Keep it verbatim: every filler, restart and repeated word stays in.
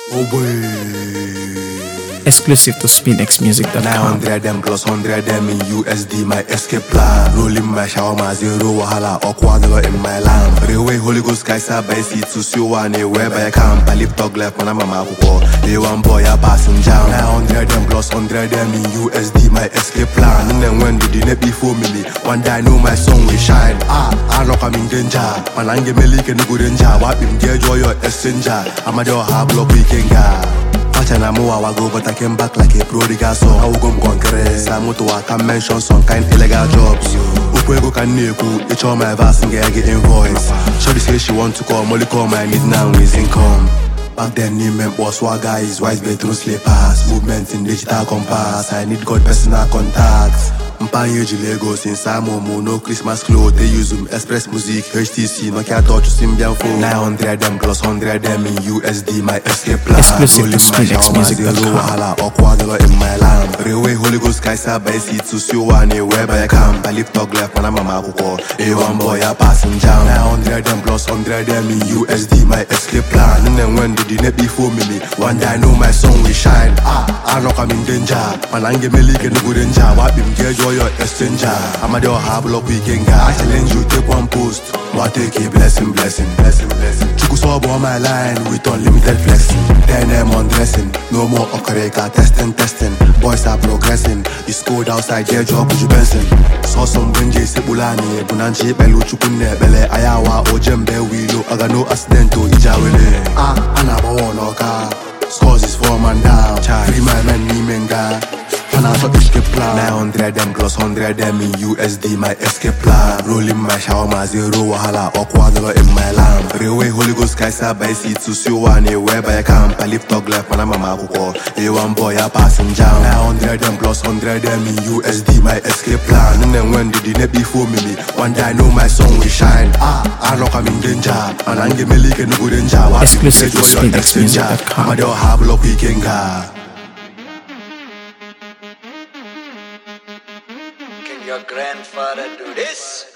Oh boy. Exclusive to spinx music dot com. nine hundred them plus one hundred them in U S D, my escape plan. Rolling my shower, my zero wahala, awkward in my lamp. Railway Holy Ghost guys are by seat to see one where by a camp. I live talk left when I'm a mako. They one boy a passing down. nine hundred them plus one hundred them in U S D, my escape plan. And then when did the net before me? One day I know my song will shine. Ah, I know I'm in danger. Man, I'm getting me and good danger. What him get joy your messenger. I'm a door hard block weekend guy. And I'm a go, but I came back like a prodigal son. I will go congress. I'm to I can mention some kind of illegal jobs. Upwego can neku, it's all my verse and get invoice. Shorty say she want to call, Molly call my need now is income. Back then, name was swagger is wise bedroom slippers. Movement in digital compass. I need God personal contacts. Mpanye Lagos in Samo, no Christmas clothes. They use them Express Music, H T C, Nokia Touch, Symbian phone. nine hundred them plus one hundred them in U S D, my escape plan. Exclusive to spinx music dot com. Awkward in my lamp. Railway Holy Ghost guys are by seat to see one where by a camp. I live talk left when I'm a mako. A one boy a passing down. nine hundred them plus one hundred them in U S D, my escape plan. And then when did the net before me? One day I know my song will shine. Ah, I know I'm in danger. Man, I'm getting me leak and good danger. What him get joy your exchanger. I'm a door hard block weekend guy. I challenge you take one post. What take a blessing, blessing, blessing, blessing. Chuku sub on my line with unlimited flexing. Then I'm undressing. No more okareka, testing, testing. Boys are progressing. It's cold outside, yeah, job with you Benson. Saw some benji sebulani. Bunanchi belu chukune bele. Ayawa ojembe wilo. Aga no accident to ijawele. Ah, anaba wonoka. Scores is four man down. Free my man, me menga. nine hundred them plus one hundred them in U S D, my escape plan. Rolling my shower, my zero wahala, awkward in my lamp. Railway Holy Ghost guys are by seat to see one where by a camp. I live talk left when I'm a mako. A one boy a passing down. nine hundred them plus one hundred them in U S D, my escape plan. And then when did the net before me? One day I know my song will shine. Ah, I know I'm in danger. And I'm getting me leak and good danger. Exclusive to spinx music dot com. I'm a door hard block weekend guy. Your grandfather do this?